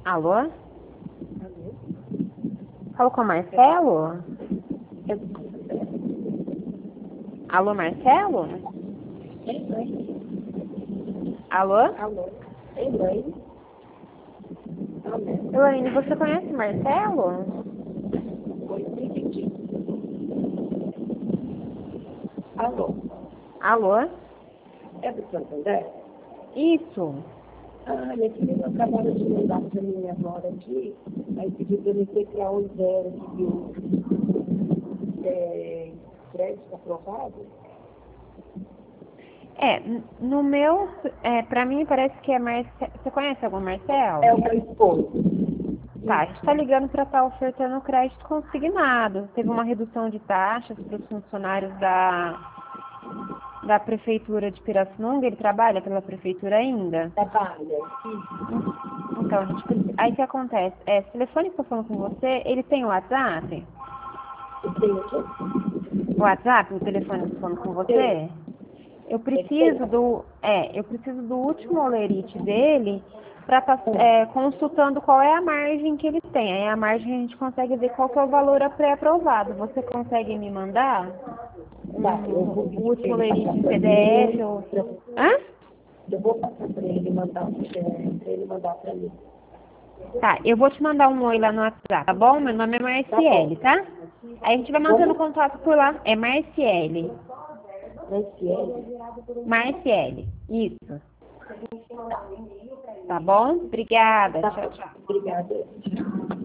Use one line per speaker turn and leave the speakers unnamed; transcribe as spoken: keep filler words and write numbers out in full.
Alô?
Alô?
Falo com o Marcelo?
Eu...
Alô, Marcelo?
Ei, mãe.
Alô?
Alô? Ei, mãe. Alô?
Elaine, você conhece o Marcelo?
Oi, não entendi. Alô?
Alô?
É do Santander?
Isso.
Ah, minha filha acabaram de mandar para mim agora aqui, aí pediu para eu teclar o zero que o é, crédito aprovado.
É, n- no meu, é, pra mim parece que é Marcelo. Você conhece algum Marcelo?
É o meu esposo.
Tá, a gente tá ligando pra estar ofertando crédito consignado. Teve uma redução de taxas para os funcionários da, da Prefeitura de Pirassununga. Ele trabalha pela Prefeitura ainda?
Trabalha. Isso.
Então, a gente precisa... Aí o que acontece? É, o telefone que eu tô falando com você, ele tem o WhatsApp?
Eu tenho aqui?
O WhatsApp, o telefone que eu tô falando com
Tem.
você? Eu
Ele tem.
preciso do, é, eu preciso do último olerite dele para estar é, consultando qual é a margem que ele tem. Aí a margem a gente consegue ver qual que é o valor a pré-aprovado. Você consegue me mandar
Tá, eu
um,
vou
o
pedir para
último
ele
olerite
passar
em
para
P D F
mim.
ou...
Eu,
Hã?
eu vou passar para ele mandar o para ele mandar para mim.
Tá, eu vou te mandar um oi lá no WhatsApp, tá bom? Meu nome é
Tá
Marciele,
bom.
tá? Aí a gente vai mantendo
Como?
contato por lá. É Marciele.
Franciele?
Marciele. Isso. Tá bom? Obrigada.
Tá
Tchau,
bom.
tchau.
Obrigada.